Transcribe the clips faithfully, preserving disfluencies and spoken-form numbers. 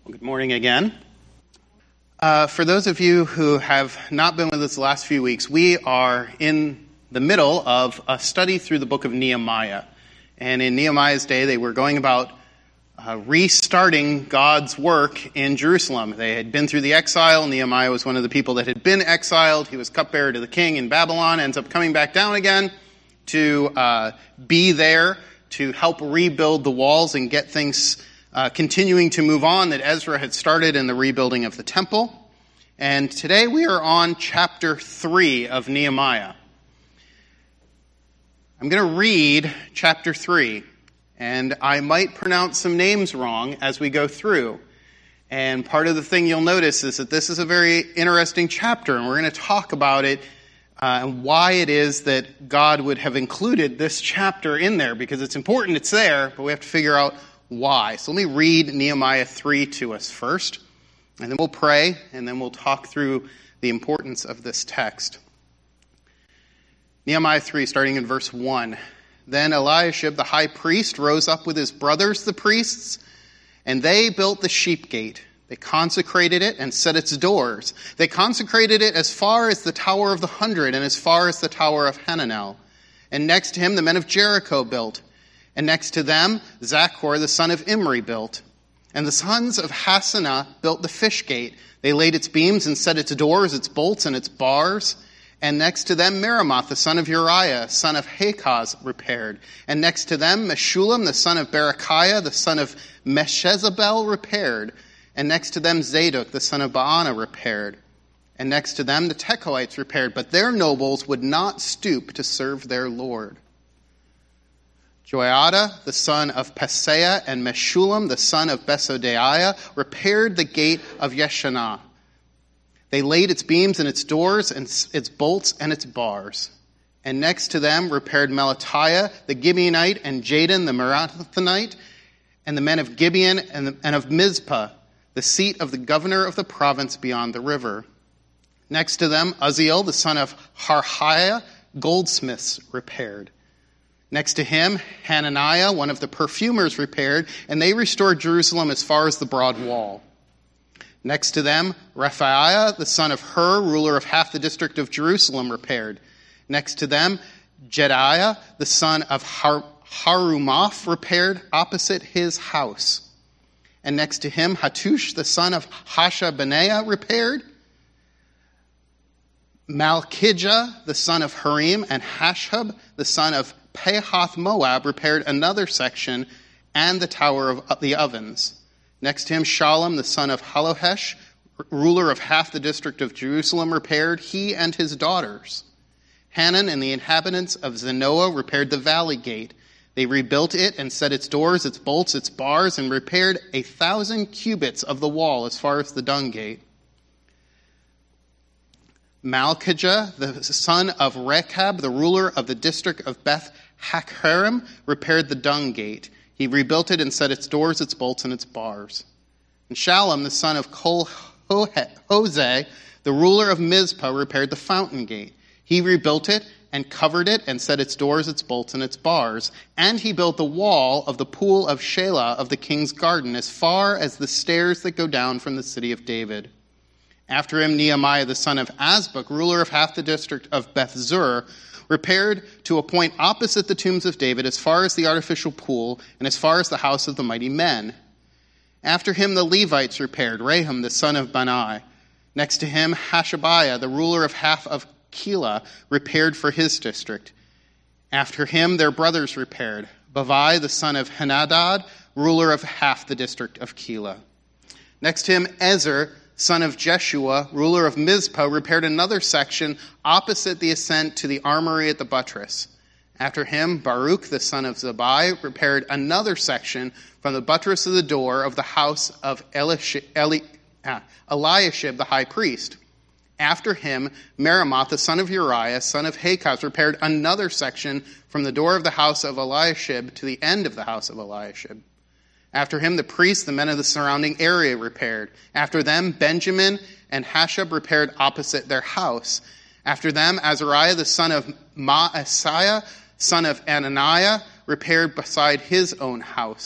Good morning again. Uh, for those of you who have not been with us the last few weeks, we are in the middle of a study through the book of Nehemiah. And in Nehemiah's day, they were going about uh, restarting God's work in Jerusalem. They had been through the exile. Nehemiah was one of the people that had been exiled. He was cupbearer to the king in Babylon, ends up coming back down again to uh, be there to help rebuild the walls and get things Uh, continuing to move on that Ezra had started in the rebuilding of the temple. And today we are on chapter three of Nehemiah. I'm going to read chapter three, and I might pronounce some names wrong as we go through. And part of the thing you'll notice is that this is a very interesting chapter, and we're going to talk about it uh, and why it is that God would have included this chapter in there, because it's important, it's there, but we have to figure out why. So let me read Nehemiah three to us first, and then we'll pray, and then we'll talk through the importance of this text. Nehemiah three, starting in verse one. Then Eliashib the high priest rose up with his brothers the priests, and they built the sheep gate. They consecrated it and set its doors. They consecrated it as far as the Tower of the Hundred and as far as the Tower of Hananel. And next to him the men of Jericho built. And next to them, Zachor, the son of Imri, built. And the sons of Hassenaah built the fish gate. They laid its beams and set its doors, its bolts, and its bars. And next to them, Meremoth, the son of Uriah, son of Hakaz, repaired. And next to them, Meshullam, the son of Berechiah, the son of Meshezabel, repaired. And next to them, Zadok, the son of Baana, repaired. And next to them, the Tekoites repaired. But their nobles would not stoop to serve their Lord. Joiada, the son of Paseah, and Meshullam, the son of Besodeiah, repaired the gate of Yeshanah. They laid its beams and its doors, and its bolts and its bars. And next to them repaired Melatiah, the Gibeonite, and Jadon, the Marathonite, and the men of Gibeon and, the, and of Mizpah, the seat of the governor of the province beyond the river. Next to them, Uzziel, the son of Harhiah, goldsmiths repaired. Next to him, Hananiah, one of the perfumers, repaired, and they restored Jerusalem as far as the broad wall. Next to them, Rephaiah, the son of Hur, ruler of half the district of Jerusalem, repaired. Next to them, Jedaiah, the son of Har- Harumaph, repaired opposite his house. And next to him, Hattush, the son of Hashabneah, repaired. Malchijah, the son of Harim, and Hashub, the son of Pahath Moab, repaired another section and the tower of the ovens. Next to him, Shallum, the son of Halohesh, ruler of half the district of Jerusalem, repaired, he and his daughters. Hanan and the inhabitants of Zanoah repaired the valley gate. They rebuilt it and set its doors, its bolts, its bars, and repaired a thousand cubits of the wall as far as the dung gate. Malchijah, the son of Rechab, the ruler of the district of Beth Hakkerem, repaired the dung gate. He rebuilt it and set its doors, its bolts, and its bars. And Shallum, the son of Kol-Hoseh, the ruler of Mizpah, repaired the fountain gate. He rebuilt it and covered it and set its doors, its bolts, and its bars. And he built the wall of the pool of Shelah of the king's garden as far as the stairs that go down from the city of David. After him, Nehemiah, the son of Azbuk, ruler of half the district of Beth-zur, repaired to a point opposite the tombs of David as far as the artificial pool and as far as the house of the mighty men. After him, the Levites repaired, Rahum, the son of Bani. Next to him, Hashabiah, the ruler of half of Keilah, repaired for his district. After him, their brothers repaired, Bavai, the son of Henadad, ruler of half the district of Keilah. Next to him, Ezer, son of Jeshua, ruler of Mizpah, repaired another section opposite the ascent to the armory at the buttress. After him, Baruch, the son of Zabai, repaired another section from the buttress of the door of the house of Eliashib, Eli, ah, Eliashib the high priest. After him, Meremoth, the son of Uriah, son of Hakaz, repaired another section from the door of the house of Eliashib to the end of the house of Eliashib. After him, the priests, the men of the surrounding area, repaired. After them, Benjamin and Hashab repaired opposite their house. After them, Azariah, the son of Maaseiah, son of Ananiah, repaired beside his own house.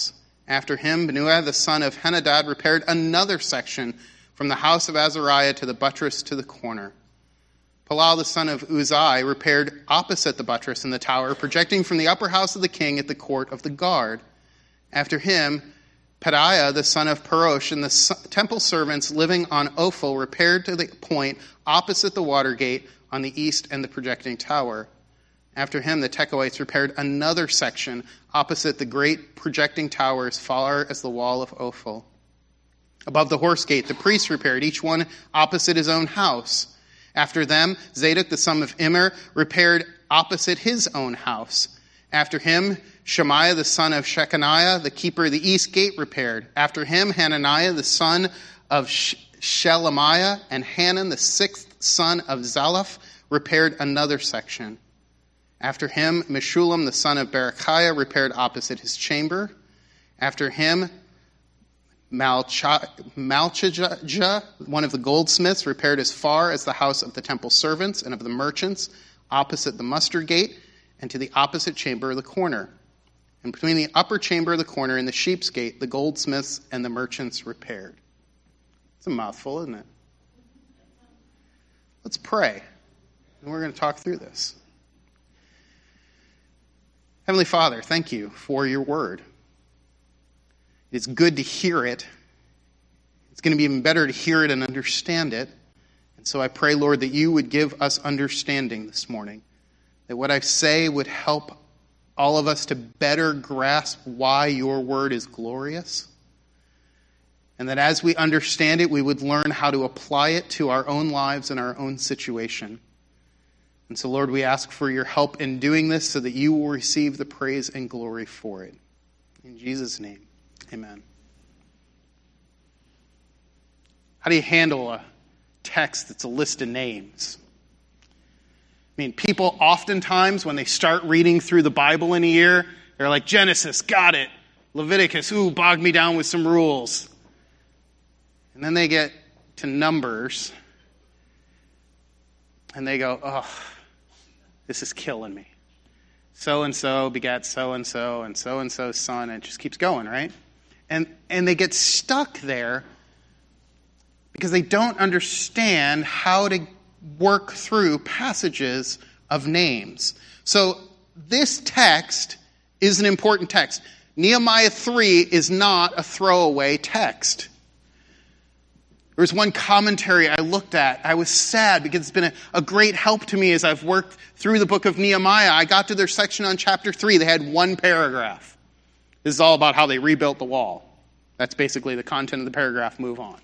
After him, Benuah the son of Henadad repaired another section from the house of Azariah to the buttress to the corner. Palal the son of Uzai repaired opposite the buttress in the tower, projecting from the upper house of the king at the court of the guard. After him, Pedaiah the son of Parosh and the temple servants living on Ophel repaired to the point opposite the water gate on the east and the projecting tower. After him, the Tekoites repaired another section opposite the great projecting tower as far as the wall of Ophel. Above the horse gate, the priests repaired, each one opposite his own house. After them, Zadok the son of Immer repaired opposite his own house. After him, Shemaiah the son of Shechaniah, the keeper of the east gate, repaired. After him, Hananiah the son of Shelemiah and Hanan the sixth son of Zalaph repaired another section. After him, Meshullam the son of Berechiah repaired opposite his chamber. After him, Malchijah, one of the goldsmiths, repaired as far as the house of the temple servants and of the merchants, opposite the muster gate, and to the opposite chamber of the corner. And between the upper chamber of the corner and the sheep's gate, the goldsmiths and the merchants repaired. It's a mouthful, isn't it? Let's pray, and we're going to talk through this. Heavenly Father, thank you for your word. It's good to hear it. It's going to be even better to hear it and understand it. And so I pray, Lord, that you would give us understanding this morning. That what I say would help all of us to better grasp why your word is glorious. And that as we understand it, we would learn how to apply it to our own lives and our own situation. And so, Lord, we ask for your help in doing this so that you will receive the praise and glory for it. In Jesus' name, amen. How do you handle a text that's a list of names? I mean, people oftentimes, when they start reading through the Bible in a year, they're like, Genesis, got it. Leviticus, ooh, bogged me down with some rules. And then they get to Numbers, and they go, oh, this is killing me. So-and-so begat so-and-so, and so-and-so's son, and it just keeps going, right? And and they get stuck there because they don't understand how to work through passages of names. So this text is an important text. Nehemiah three is not a throwaway text. There was one commentary I looked at. I was sad because it's been a, a great help to me as I've worked through the book of Nehemiah. I got to their section on chapter three. They had one paragraph. This is all about how they rebuilt the wall. That's basically the content of the paragraph. Move on.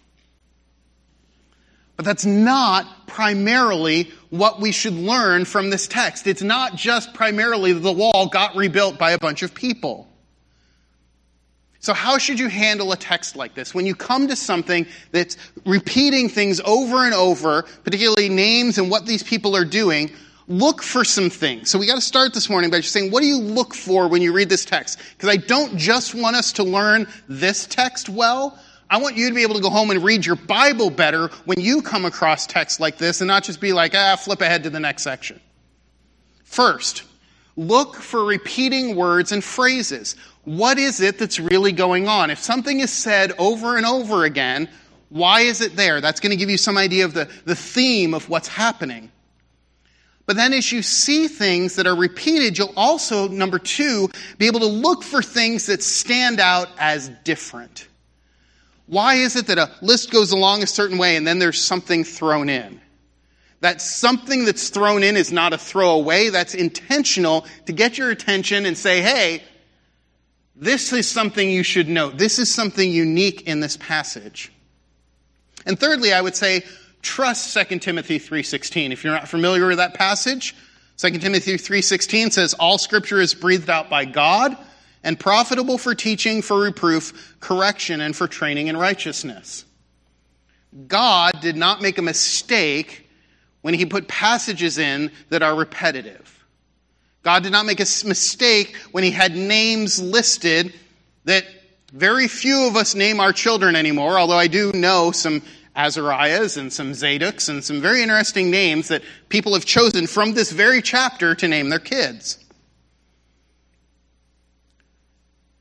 But that's not primarily what we should learn from this text. It's not just primarily that the wall got rebuilt by a bunch of people. So how should you handle a text like this? When you come to something that's repeating things over and over, particularly names and what these people are doing, look for some things. So we got to start this morning by just saying, what do you look for when you read this text? Because I don't just want us to learn this text well. I want you to be able to go home and read your Bible better when you come across texts like this and not just be like, ah, flip ahead to the next section. First, look for repeating words and phrases. What is it that's really going on? If something is said over and over again, why is it there? That's going to give you some idea of the, the theme of what's happening. But then as you see things that are repeated, you'll also, number two, be able to look for things that stand out as different. Why is it that a list goes along a certain way and then there's something thrown in? That something that's thrown in is not a throwaway. That's intentional to get your attention and say, hey, this is something you should note. This is something unique in this passage. And thirdly, I would say, trust Second Timothy three sixteen. If you're not familiar with that passage, Second Timothy three sixteen says, all scripture is breathed out by God and profitable for teaching, for reproof, correction, and for training in righteousness. God did not make a mistake when he put passages in that are repetitive. God did not make a mistake when he had names listed that very few of us name our children anymore, although I do know some Azariahs and some Zadoks and some very interesting names that people have chosen from this very chapter to name their kids.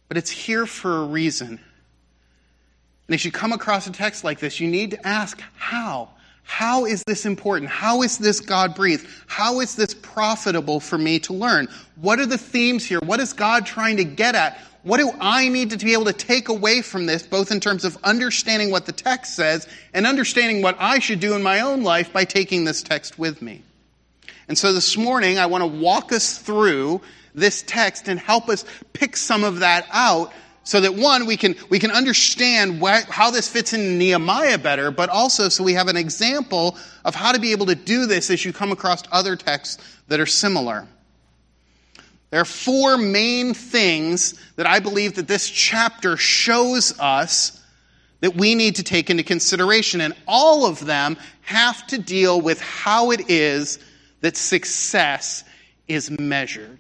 But it's here for a reason. And as you come across a text like this, you need to ask, how? How is this important? How is this God-breathed? How is this profitable for me to learn? What are the themes here? What is God trying to get at? What do I need to be able to take away from this, both in terms of understanding what the text says and understanding what I should do in my own life by taking this text with me? And so this morning, I want to walk us through this text and help us pick some of that out so that, one, we can we can understand wh- how this fits in Nehemiah better, but also so we have an example of how to be able to do this as you come across other texts that are similar. There are four main things that I believe that this chapter shows us that we need to take into consideration, and all of them have to deal with how it is that success is measured.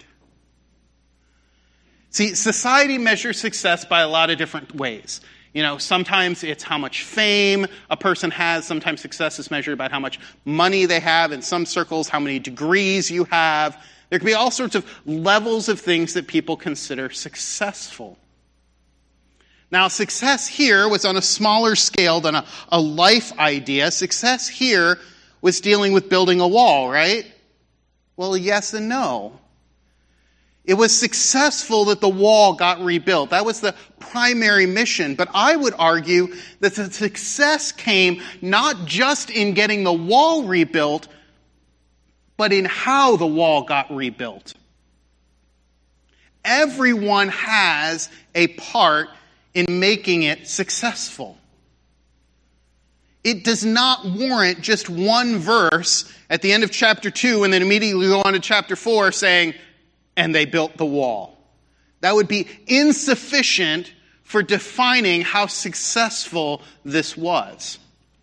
See, society measures success by a lot of different ways. You know, sometimes it's how much fame a person has. Sometimes success is measured by how much money they have. In some circles, how many degrees you have. There can be all sorts of levels of things that people consider successful. Now, success here was on a smaller scale than a, a life idea. Success here was dealing with building a wall, right? Well, yes and no. It was successful that the wall got rebuilt. That was the primary mission. But I would argue that the success came not just in getting the wall rebuilt, but in how the wall got rebuilt. Everyone has a part in making it successful. It does not warrant just one verse at the end of chapter two and then immediately go on to chapter four saying, and they built the wall. That would be insufficient for defining how successful this was.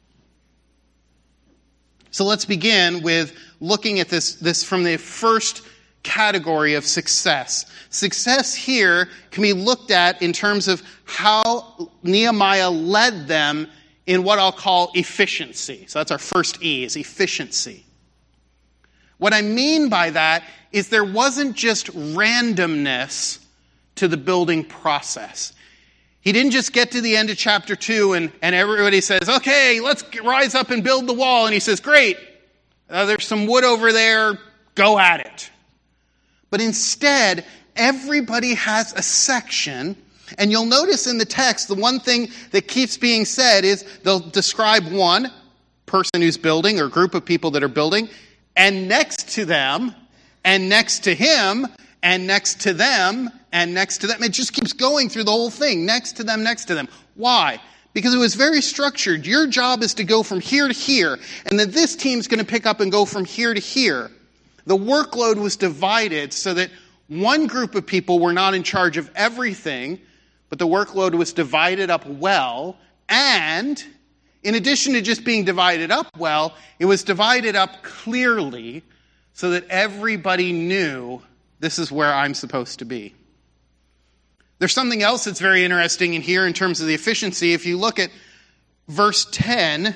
So let's begin with looking at this, this from the first category of success. Success here can be looked at in terms of how Nehemiah led them in what I'll call efficiency. So that's our first E, is efficiency. What I mean by that is there wasn't just randomness to the building process. He didn't just get to the end of chapter two and, and everybody says, okay, let's rise up and build the wall. And he says, great, uh, there's some wood over there, go at it. But instead, everybody has a section. And you'll notice in the text, the one thing that keeps being said is they'll describe one person who's building or group of people that are building, and next to them, and next to him, and next to them, and next to them. It just keeps going through the whole thing. Next to them, next to them. Why? Because it was very structured. Your job is to go from here to here, and then this team's going to pick up and go from here to here. The workload was divided so that one group of people were not in charge of everything, but the workload was divided up well, and in addition to just being divided up well, it was divided up clearly so that everybody knew this is where I'm supposed to be. There's something else that's very interesting in here in terms of the efficiency. If you look at verse ten,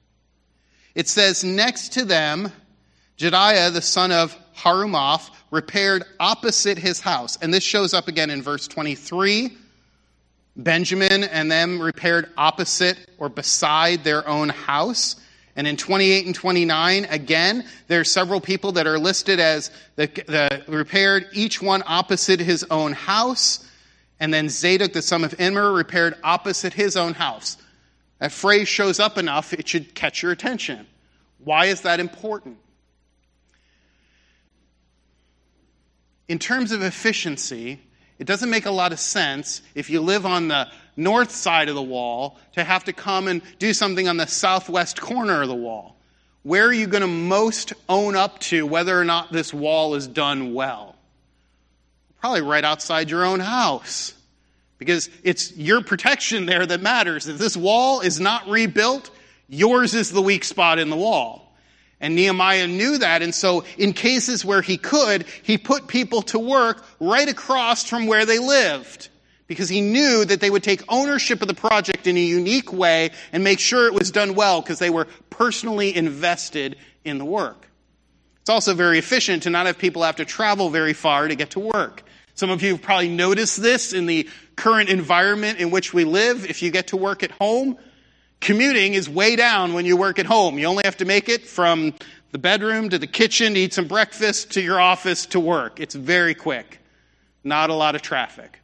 it says, next to them, Jediah, the son of Harumath, repaired opposite his house. And this shows up again in verse twenty-three. Benjamin and them repaired opposite or beside their own house. And in twenty-eight and twenty-nine, again, there are several people that are listed as the, the repaired, each one opposite his own house. And then Zadok, the son of Immer, repaired opposite his own house. That phrase shows up enough, it should catch your attention. Why is that important? In terms of efficiency, it doesn't make a lot of sense if you live on the north side of the wall to have to come and do something on the southwest corner of the wall. Where are you going to most own up to whether or not this wall is done well? Probably right outside your own house. Because it's your protection there that matters. If this wall is not rebuilt, yours is the weak spot in the wall. And Nehemiah knew that, and so in cases where he could, he put people to work right across from where they lived. Because he knew that they would take ownership of the project in a unique way and make sure it was done well because they were personally invested in the work. It's also very efficient to not have people have to travel very far to get to work. Some of you have probably noticed this in the current environment in which we live. If you get to work at home, commuting is way down when you work at home. You only have to make it from the bedroom to the kitchen to eat some breakfast to your office to work. It's very quick. Not a lot of traffic.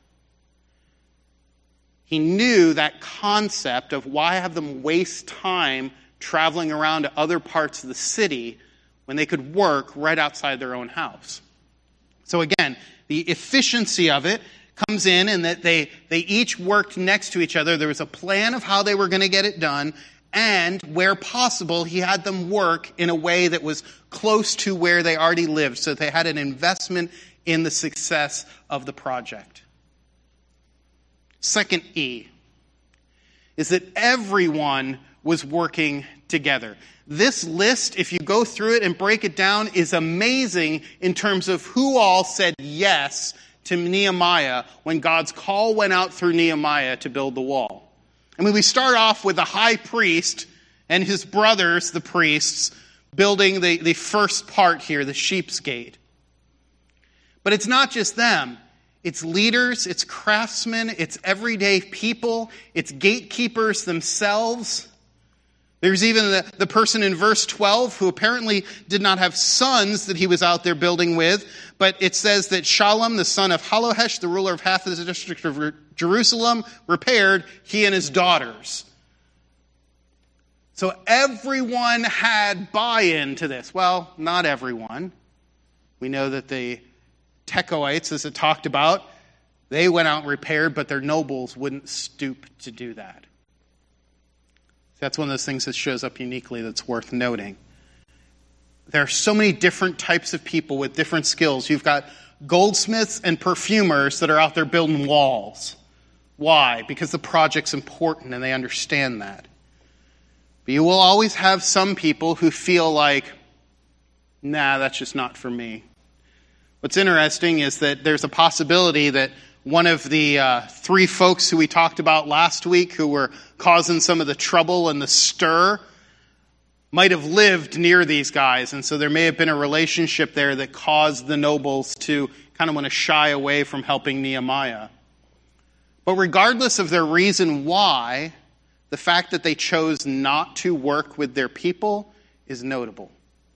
He knew that concept of why have them waste time traveling around to other parts of the city when they could work right outside their own house. So again, the efficiency of it comes in and that they, they each worked next to each other. There was a plan of how they were going to get it done, and where possible, he had them work in a way that was close to where they already lived, so they had an investment in the success of the project. Second E is that everyone was working together. This list, if you go through it and break it down, is amazing in terms of who all said yes to Nehemiah when God's call went out through Nehemiah to build the wall. I mean, we start off with the high priest and his brothers, the priests, building the, the first part here, the sheep's gate. But it's not just them. It's leaders, it's craftsmen, it's everyday people, it's gatekeepers themselves. There's even the, the person in verse twelve who apparently did not have sons that he was out there building with, but it says that Shallum, the son of Halohesh, the ruler of half of the district of Jerusalem, repaired, he and his daughters. So everyone had buy-in to this. Well, not everyone. We know that the Tekoites, as it talked about, they went out and repaired, but their nobles wouldn't stoop to do that. That's one of those things that shows up uniquely that's worth noting. There are so many different types of people with different skills. You've got goldsmiths and perfumers that are out there building walls. Why? Because the project's important and they understand that. But you will always have some people who feel like, nah, that's just not for me. What's interesting is that there's a possibility that one of the uh, three folks who we talked about last week who were causing some of the trouble and the stir might have lived near these guys. And so there may have been a relationship there that caused the nobles to kind of want to shy away from helping Nehemiah. But regardless of their reason why, the fact that they chose not to work with their people is notable.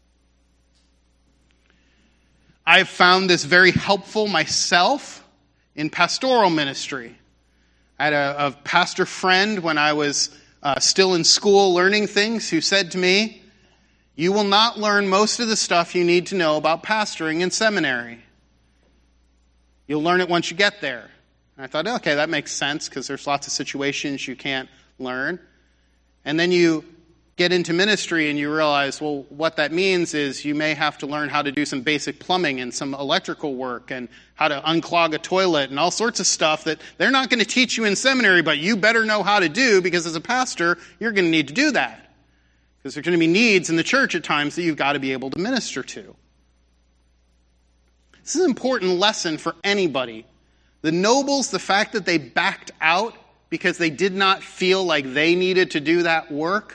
I've found this very helpful myself in pastoral ministry. I had a, a pastor friend when I was uh, still in school learning things who said to me, you will not learn most of the stuff you need to know about pastoring in seminary. You'll learn it once you get there. And I thought, okay, that makes sense because there's lots of situations you can't learn. And then you get into ministry and you realize, well, what that means is you may have to learn how to do some basic plumbing and some electrical work and how to unclog a toilet and all sorts of stuff that they're not going to teach you in seminary, but you better know how to do because as a pastor, you're going to need to do that. Because there's going to be needs in the church at times that you've got to be able to minister to. This is an important lesson for anybody. The nobles, the fact that they backed out because they did not feel like they needed to do that work,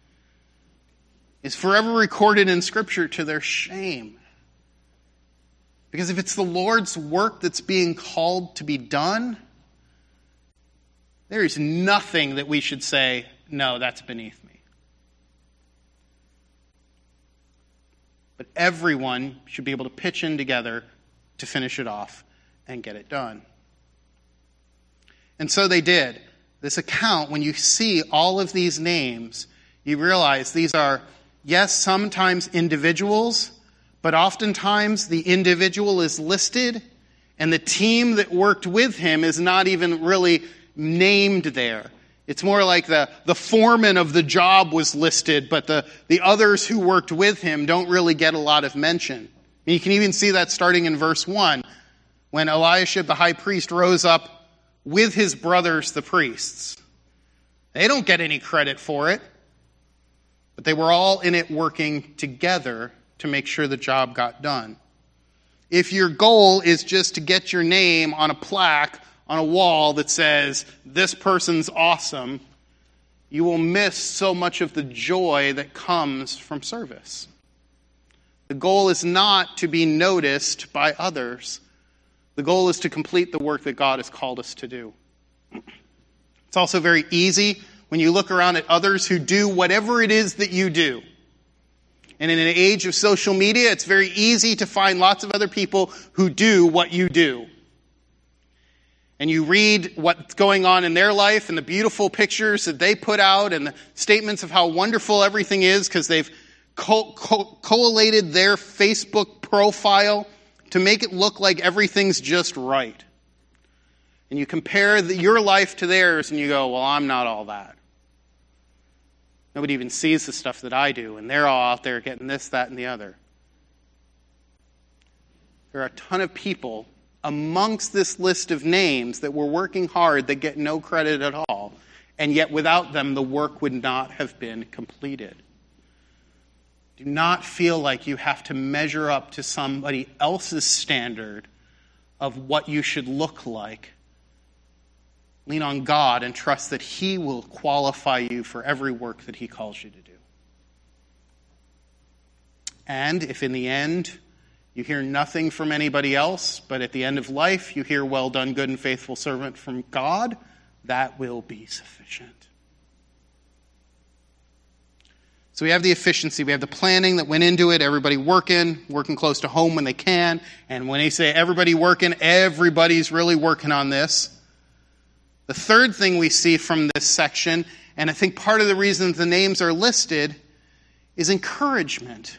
is forever recorded in Scripture to their shame. Because if it's the Lord's work that's being called to be done, there is nothing that we should say, no, that's beneath me. But everyone should be able to pitch in together to finish it off and get it done. And so they did. This account, when you see all of these names, you realize these are, yes, sometimes individuals, but oftentimes the individual is listed and the team that worked with him is not even really named there. It's more like the, the foreman of the job was listed, but the, the others who worked with him don't really get a lot of mention. And you can even see that starting in verse one, when Eliashib the high priest rose up with his brothers the priests. They don't get any credit for it. But they were all in it working together to make sure the job got done. If your goal is just to get your name on a plaque on a wall that says, this person's awesome, you will miss so much of the joy that comes from service. The goal is not to be noticed by others. The goal is to complete the work that God has called us to do. It's also very easy when you look around at others who do whatever it is that you do. And in an age of social media, it's very easy to find lots of other people who do what you do. And you read what's going on in their life and the beautiful pictures that they put out and the statements of how wonderful everything is because they've co- co- collated their Facebook profile to make it look like everything's just right. And you compare the, your life to theirs and you go, well, I'm not all that. Nobody even sees the stuff that I do, and they're all out there getting this, that, and the other. There are a ton of people amongst this list of names that were working hard that get no credit at all, and yet without them the work would not have been completed. Do not feel like you have to measure up to somebody else's standard of what you should look like. Lean on God and trust that He will qualify you for every work that He calls you to do. And if in the end you hear nothing from anybody else, but at the end of life you hear, well done, good and faithful servant from God, that will be sufficient. So we have the efficiency, we have the planning that went into it, everybody working, working close to home when they can. And when they say everybody working, everybody's really working on this. The third thing we see from this section, and I think part of the reason the names are listed, is encouragement.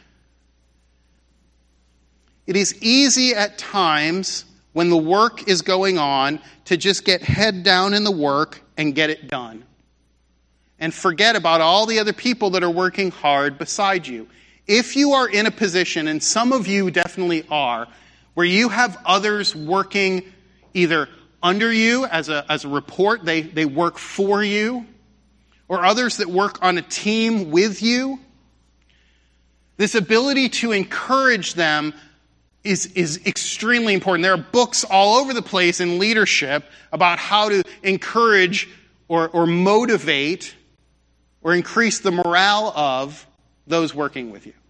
It is easy at times when the work is going on to just get head down in the work and get it done. And forget about all the other people that are working hard beside you. If you are in a position, and some of you definitely are, where you have others working either under you as a, as a report, they, they work for you, or others that work on a team with you, this ability to encourage them is, is extremely important. There are books all over the place in leadership about how to encourage or, or motivate or increase the morale of those working with you.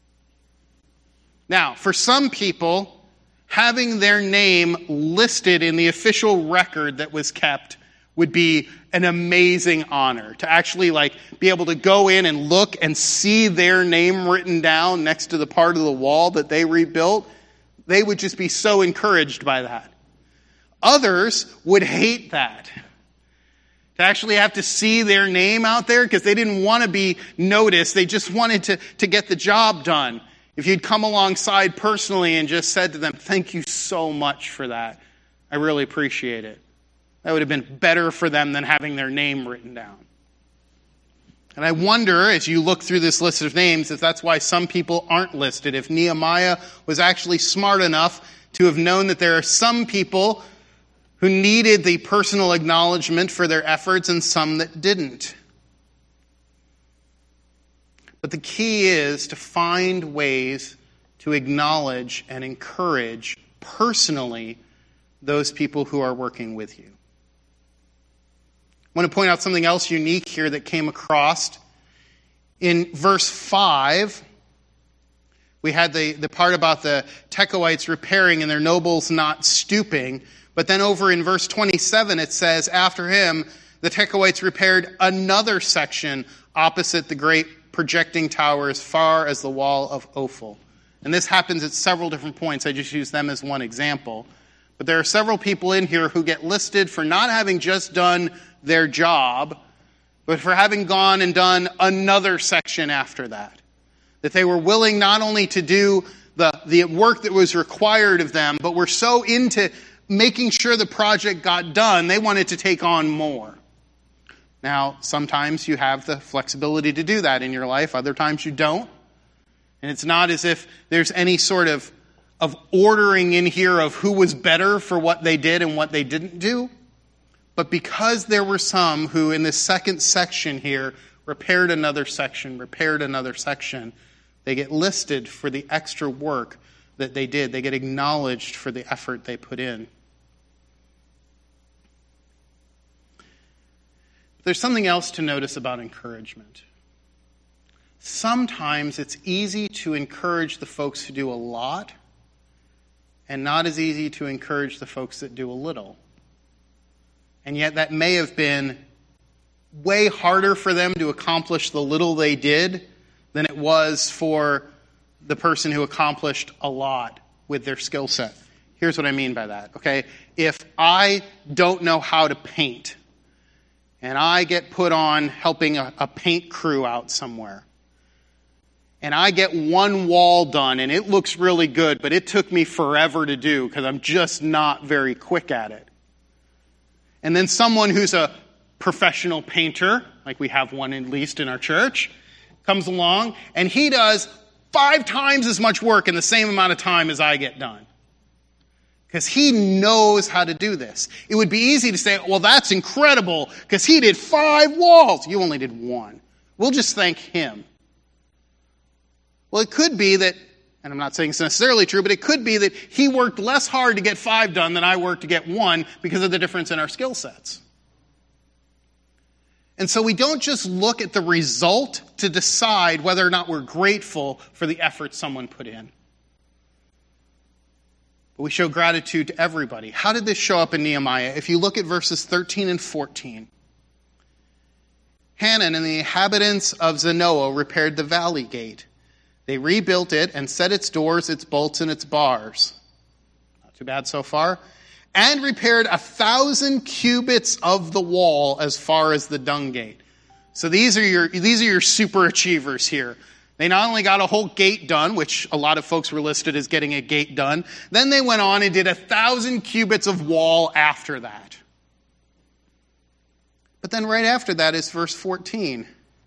Now, for some people, having their name listed in the official record that was kept would be an amazing honor. To actually like be able to go in and look and see their name written down next to the part of the wall that they rebuilt, they would just be so encouraged by that. Others would hate that. To actually have to see their name out there because they didn't want to be noticed. They just wanted to, to get the job done. If you'd come alongside personally and just said to them, thank you so much for that. I really appreciate it. That would have been better for them than having their name written down. And I wonder, as you look through this list of names, if that's why some people aren't listed. If Nehemiah was actually smart enough to have known that there are some people who needed the personal acknowledgement for their efforts and some that didn't. But the key is to find ways to acknowledge and encourage personally those people who are working with you. I want to point out something else unique here that came across. In verse five, we had the, the part about the Tekoites repairing and their nobles not stooping. But then over in verse twenty-seven, it says, after him, the Tekoites repaired another section opposite the great projecting tower as far as the wall of Ophel. And this happens at several different points. I just use them as one example. But there are several people in here who get listed for not having just done their job, but for having gone and done another section after that. That they were willing not only to do the, the work that was required of them, but were so into making sure the project got done, they wanted to take on more. Now, sometimes you have the flexibility to do that in your life. Other times you don't. And it's not as if there's any sort of, of ordering in here of who was better for what they did and what they didn't do. But because there were some who in this second section here repaired another section, repaired another section, they get listed for the extra work that they did. They get acknowledged for the effort they put in. There's something else to notice about encouragement. Sometimes it's easy to encourage the folks who do a lot and not as easy to encourage the folks that do a little. And yet that may have been way harder for them to accomplish the little they did than it was for the person who accomplished a lot with their skill set. Here's what I mean by that, okay? If I don't know how to paint, and I get put on helping a, a paint crew out somewhere, and I get one wall done, and it looks really good, but it took me forever to do because I'm just not very quick at it. And then someone who's a professional painter, like we have one at least in our church, comes along, and he does five times as much work in the same amount of time as I get done. Because he knows how to do this. It would be easy to say, well, that's incredible, because he did five walls. You only did one. We'll just thank him. Well, it could be that, and I'm not saying it's necessarily true, but it could be that he worked less hard to get five done than I worked to get one because of the difference in our skill sets. And so we don't just look at the result to decide whether or not we're grateful for the effort someone put in. But we show gratitude to everybody. How did this show up in Nehemiah? If you look at verses thirteen and fourteen. Hanun and the inhabitants of Zanoah repaired the valley gate. They rebuilt it and set its doors, its bolts, and its bars. Not too bad so far. And repaired a thousand cubits of the wall as far as the dung gate. So these are your these are your super achievers here. They not only got a whole gate done, which a lot of folks were listed as getting a gate done, then they went on and did a thousand cubits of wall after that. But then right after that is verse fourteen.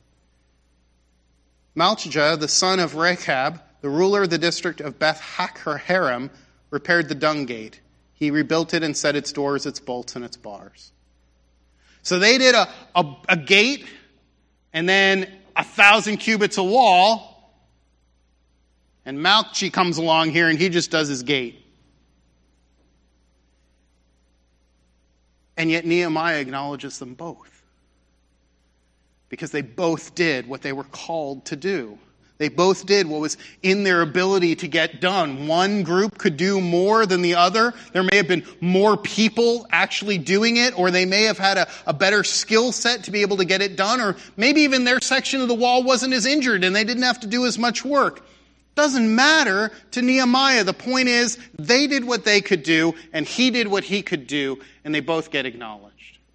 Malchijah, the son of Rechab, the ruler of the district of Beth Hakerem, repaired the dung gate. He rebuilt it and set its doors, its bolts, and its bars. So they did a, a, a gate and then a thousand cubits of wall. And Malchi comes along here and he just does his gate. And yet Nehemiah acknowledges them both. Because they both did what they were called to do. They both did what was in their ability to get done. One group could do more than the other. There may have been more people actually doing it, or they may have had a, a better skill set to be able to get it done, or maybe even their section of the wall wasn't as injured and they didn't have to do as much work. Doesn't matter to Nehemiah. The point is, they did what they could do, and he did what he could do, and they both get acknowledged.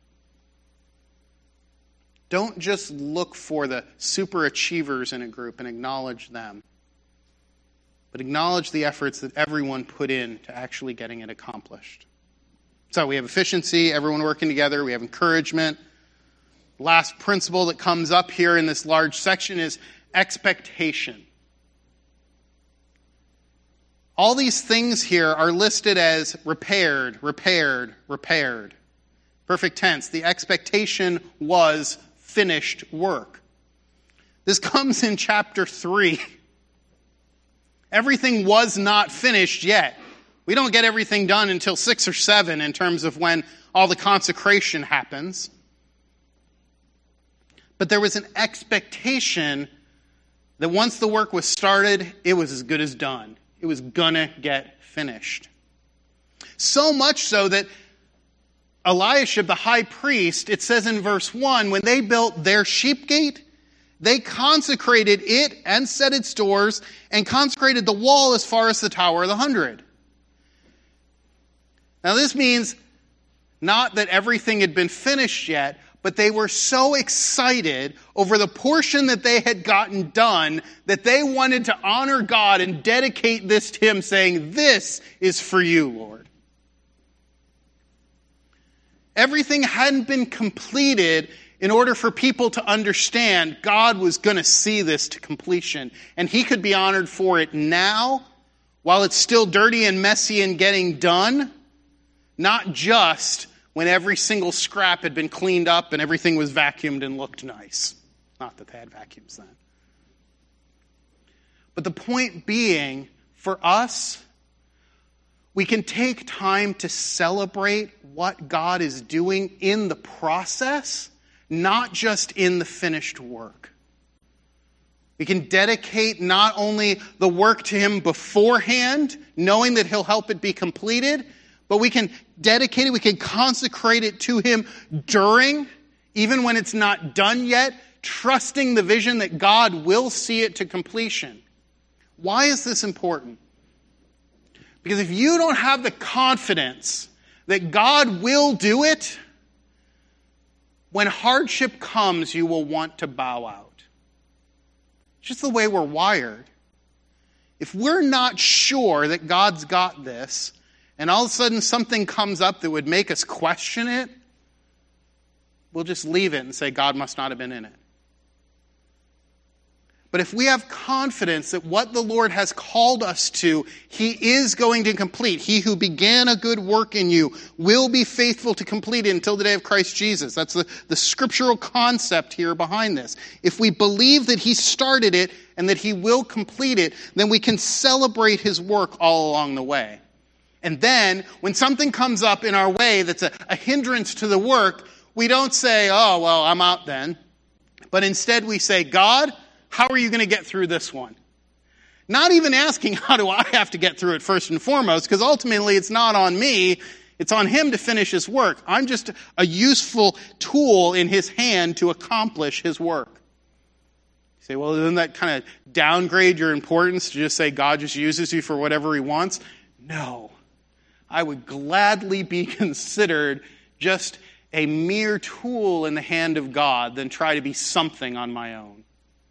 Don't just look for the super achievers in a group and acknowledge them, but acknowledge the efforts that everyone put in to actually getting it accomplished. So we have efficiency, everyone working together, we have encouragement. Last principle that comes up here in this large section is expectation. All these things here are listed as repaired, repaired, repaired. Perfect tense. The expectation was finished work. This comes in chapter three. Everything was not finished yet. We don't get everything done until six or seven in terms of when all the consecration happens. But there was an expectation that once the work was started, it was as good as done. It was gonna get finished. So much so that Eliashib, the high priest, it says in verse one, when they built their sheep gate, they consecrated it and set its doors and consecrated the wall as far as the Tower of the Hundred. Now this means not that everything had been finished yet, but they were so excited over the portion that they had gotten done that they wanted to honor God and dedicate this to Him, saying, "This is for you, Lord." Everything hadn't been completed in order for people to understand God was going to see this to completion. And He could be honored for it now, while it's still dirty and messy and getting done, not just when every single scrap had been cleaned up and everything was vacuumed and looked nice. Not that they had vacuums then. But the point being, for us, we can take time to celebrate what God is doing in the process, not just in the finished work. We can dedicate not only the work to him beforehand, knowing that he'll help it be completed, but we can dedicate it, we can consecrate it to him during, even when it's not done yet, trusting the vision that God will see it to completion. Why is this important? Because if you don't have the confidence that God will do it, when hardship comes, you will want to bow out. It's just the way we're wired. If we're not sure that God's got this, and all of a sudden something comes up that would make us question it, we'll just leave it and say God must not have been in it. But if we have confidence that what the Lord has called us to, he is going to complete. He who began a good work in you will be faithful to complete it until the day of Christ Jesus. That's the, the scriptural concept here behind this. If we believe that he started it and that he will complete it, then we can celebrate his work all along the way. And then, when something comes up in our way that's a, a hindrance to the work, we don't say, oh, well, I'm out then. But instead we say, God, how are you going to get through this one? Not even asking, how do I have to get through it first and foremost, because ultimately it's not on me, it's on him to finish his work. I'm just a useful tool in his hand to accomplish his work. You say, well, doesn't that kind of downgrade your importance to just say God just uses you for whatever he wants? No. I would gladly be considered just a mere tool in the hand of God than try to be something on my own.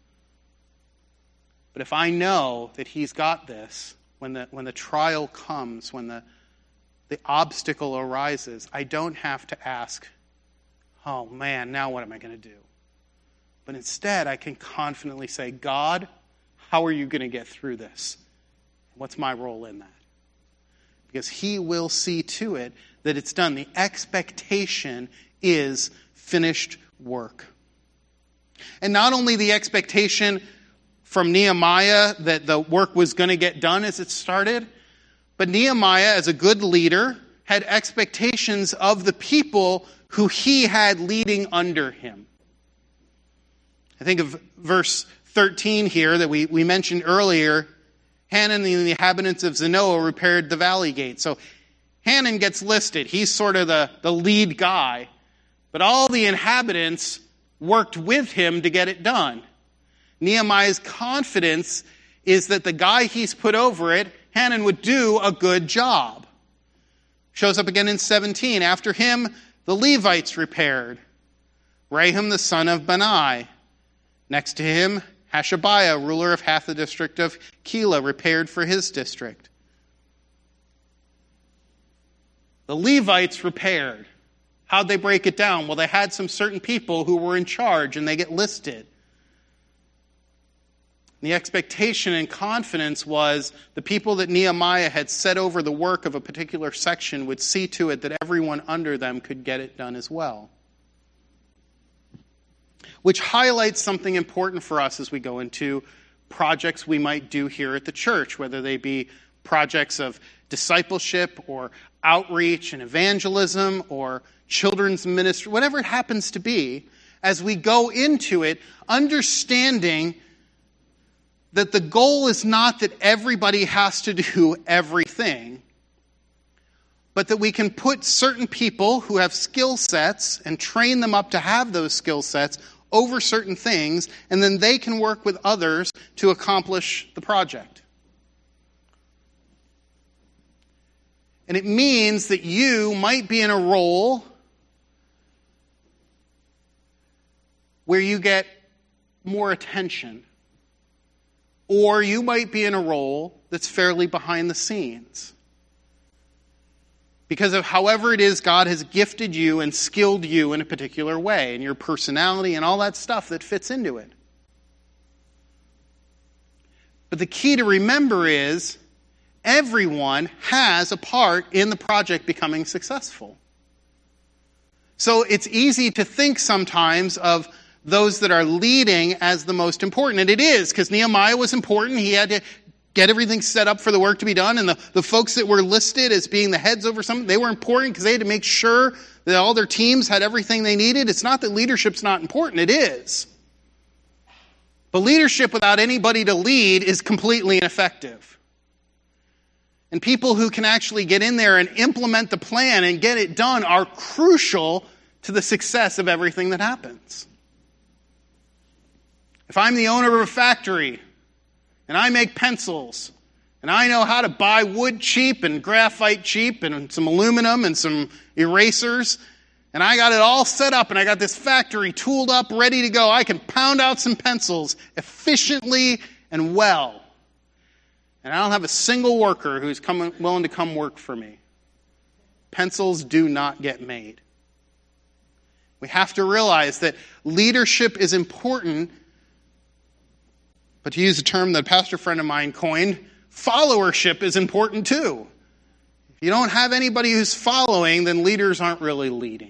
But if I know that he's got this, when the when the trial comes, when the, the obstacle arises, I don't have to ask, oh man, now what am I going to do? But instead, I can confidently say, God, how are you going to get through this? What's my role in that? Because he will see to it that it's done. The expectation is finished work. And not only the expectation from Nehemiah that the work was going to get done as it started, but Nehemiah, as a good leader, had expectations of the people who he had leading under him. I think of verse thirteen here that we, we mentioned earlier. Hanan and the inhabitants of Zanoah repaired the valley gate. So Hanan gets listed. He's sort of the, the lead guy. But all the inhabitants worked with him to get it done. Nehemiah's confidence is that the guy he's put over it, Hanan, would do a good job. Shows up again in seventeen. After him, the Levites repaired. Raham, the son of Bani. Next to him, Hashabiah, ruler of half the district of Keilah, repaired for his district. The Levites repaired. How'd they break it down? Well, they had some certain people who were in charge, and they get listed. The expectation and confidence was the people that Nehemiah had set over the work of a particular section would see to it that everyone under them could get it done as well. Which highlights something important for us as we go into projects we might do here at the church, whether they be projects of discipleship or outreach and evangelism or children's ministry, whatever it happens to be. As we go into it, understanding that the goal is not that everybody has to do everything, but that we can put certain people who have skill sets and train them up to have those skill sets over certain things, and then they can work with others to accomplish the project. And it means that you might be in a role where you get more attention. Or you might be in a role that's fairly behind the scenes. Because of however it is God has gifted you and skilled you in a particular way, and your personality and all that stuff that fits into it. But the key to remember is everyone has a part in the project becoming successful. So it's easy to think sometimes of those that are leading as the most important. And it is, because Nehemiah was important. He had to get everything set up for the work to be done. And the, the folks that were listed as being the heads over something, they were important because they had to make sure that all their teams had everything they needed. It's not that leadership's not important. It is. But leadership without anybody to lead is completely ineffective. And people who can actually get in there and implement the plan and get it done are crucial to the success of everything that happens. If I'm the owner of a factory and I make pencils and I know how to buy wood cheap and graphite cheap and some aluminum and some erasers, and I got it all set up and I got this factory tooled up, ready to go, I can pound out some pencils efficiently and well. And I don't have a single worker who's come, willing to come work for me. Pencils do not get made. We have to realize that leadership is important, but to use a term that a pastor friend of mine coined, followership is important too. If you don't have anybody who's following, then leaders aren't really leading.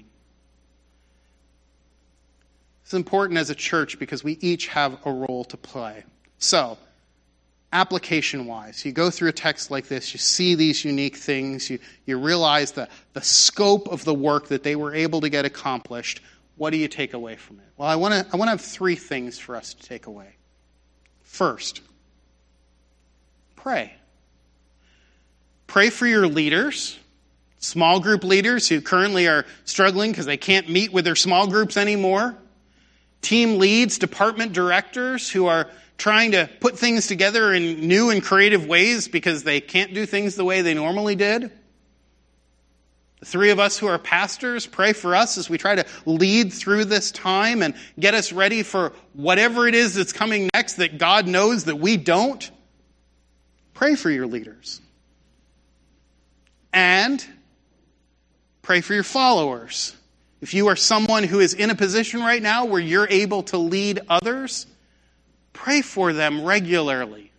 It's important as a church because we each have a role to play. So, application-wise, you go through a text like this, you see these unique things, you, you realize the, the scope of the work that they were able to get accomplished. What do you take away from it? Well, I want to I want to have three things for us to take away. First, pray. Pray for your leaders, small group leaders who currently are struggling because they can't meet with their small groups anymore. Team leads, department directors who are trying to put things together in new and creative ways because they can't do things the way they normally did. The three of us who are pastors, pray for us as we try to lead through this time and get us ready for whatever it is that's coming next that God knows that we don't. Pray for your leaders. And pray for your followers. If you are someone who is in a position right now where you're able to lead others, pray for them regularly.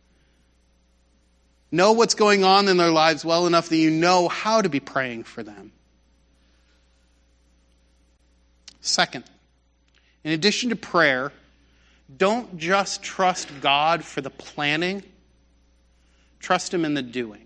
Know what's going on in their lives well enough that you know how to be praying for them. Second, in addition to prayer, don't just trust God for the planning. Trust Him in the doing.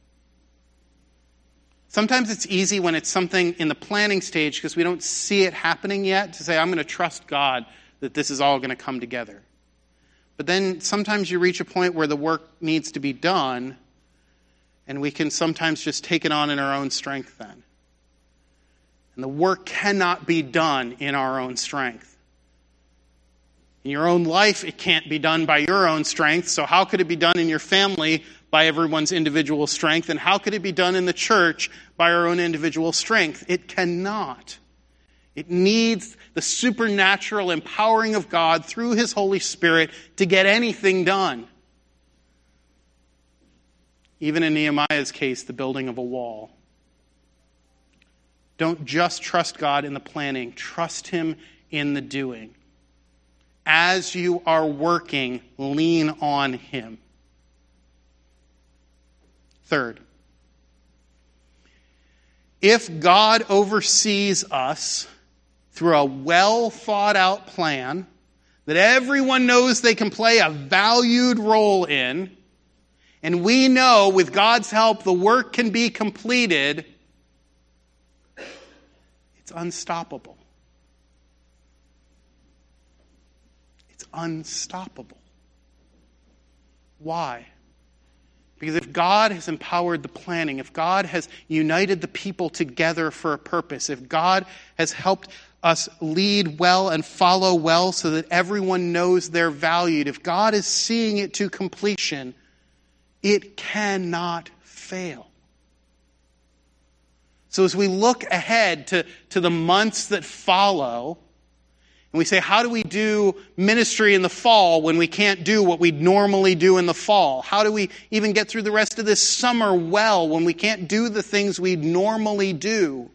Sometimes it's easy when it's something in the planning stage because we don't see it happening yet to say, I'm going to trust God that this is all going to come together. But then sometimes you reach a point where the work needs to be done, and we can sometimes just take it on in our own strength then. And the work cannot be done in our own strength. In your own life, it can't be done by your own strength, so how could it be done in your family by everyone's individual strength? And how could it be done in the church by our own individual strength? It cannot. It needs the supernatural empowering of God through His Holy Spirit to get anything done. Even in Nehemiah's case, the building of a wall. Don't just trust God in the planning. Trust Him in the doing. As you are working, lean on Him. Third, if God oversees us through a well thought out plan that everyone knows they can play a valued role in, and we know with God's help the work can be completed, it's unstoppable. It's unstoppable. Why? Because if God has empowered the planning, if God has united the people together for a purpose, if God has helped us lead well and follow well so that everyone knows they're valued, if God is seeing it to completion, it cannot fail. So as we look ahead to, to the months that follow, and we say, how do we do ministry in the fall when we can't do what we normally do in the fall? How do we even get through the rest of this summer well when we can't do the things we normally do?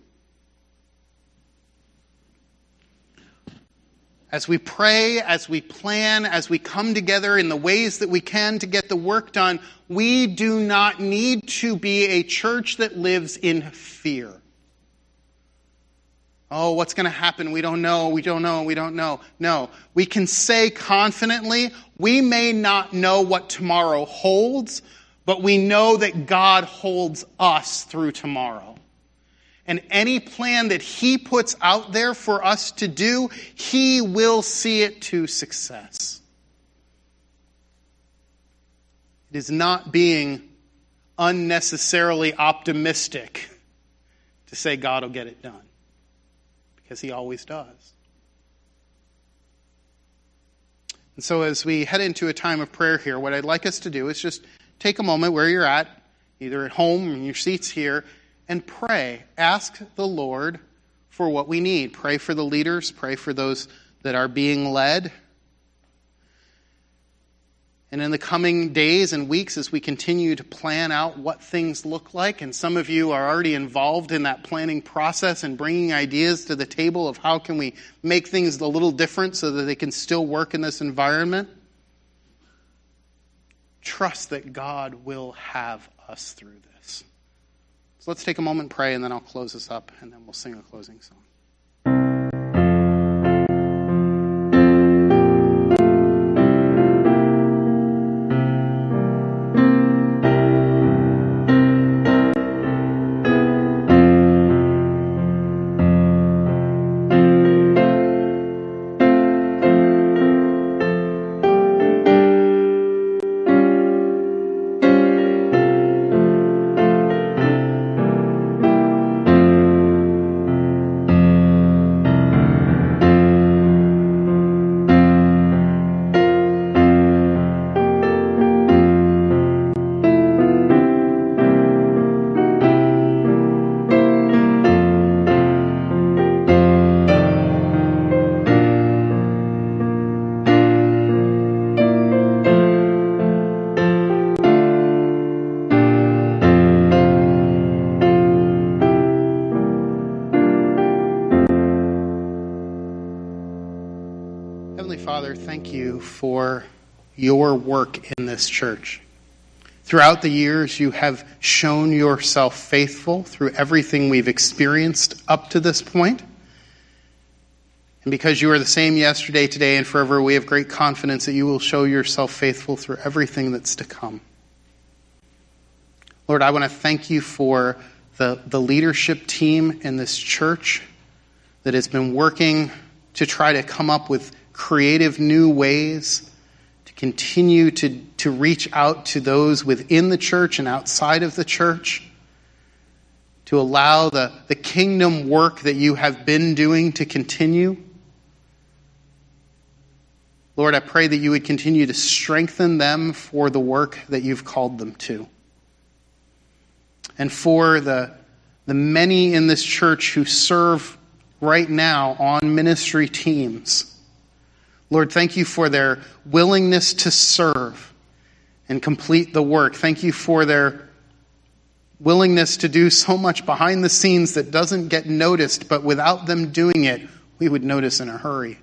As we pray, as we plan, as we come together in the ways that we can to get the work done, we do not need to be a church that lives in fear. Oh, what's going to happen? We don't know, we don't know, we don't know. No, we can say confidently, we may not know what tomorrow holds, but we know that God holds us through tomorrow. And any plan that He puts out there for us to do, He will see it to success. It is not being unnecessarily optimistic to say God will get it done, because he always does. And so as we head into a time of prayer here, what I'd like us to do is just take a moment where you're at, either at home or in your seats here, and pray. Ask the Lord for what we need. Pray for the leaders. Pray for those that are being led. And in the coming days and weeks, as we continue to plan out what things look like, and some of you are already involved in that planning process and bringing ideas to the table of how can we make things a little different so that they can still work in this environment, trust that God will have us through this. So let's take a moment and pray, and then I'll close this up, and then we'll sing a closing song. Father, thank you for your work in this church. Throughout the years, you have shown yourself faithful through everything we've experienced up to this point. And because you are the same yesterday, today, and forever, we have great confidence that you will show yourself faithful through everything that's to come. Lord, I want to thank you for the, the leadership team in this church that has been working to try to come up with creative new ways to continue to, to reach out to those within the church and outside of the church, to allow the, the kingdom work that you have been doing to continue. Lord, I pray that you would continue to strengthen them for the work that you've called them to. And for the, the many in this church who serve right now on ministry teams, Lord, thank you for their willingness to serve and complete the work. Thank you for their willingness to do so much behind the scenes that doesn't get noticed, but without them doing it, we would notice in a hurry.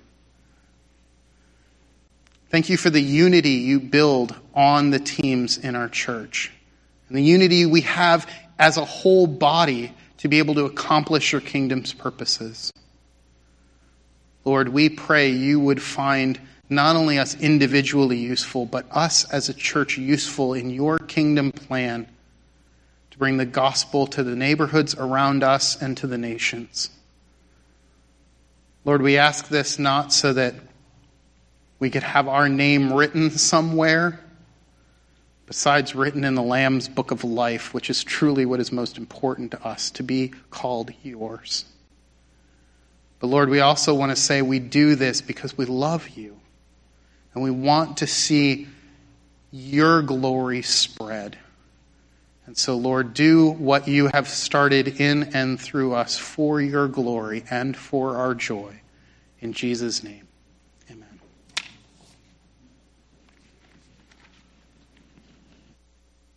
Thank you for the unity you build on the teams in our church, and the unity we have as a whole body to be able to accomplish your kingdom's purposes. Lord, we pray you would find not only us individually useful, but us as a church useful in your kingdom plan to bring the gospel to the neighborhoods around us and to the nations. Lord, we ask this not so that we could have our name written somewhere besides written in the Lamb's book of life, which is truly what is most important to us, to be called yours. But Lord, we also want to say we do this because we love you. And we want to see your glory spread. And so, Lord, do what you have started in and through us for your glory and for our joy. In Jesus' name.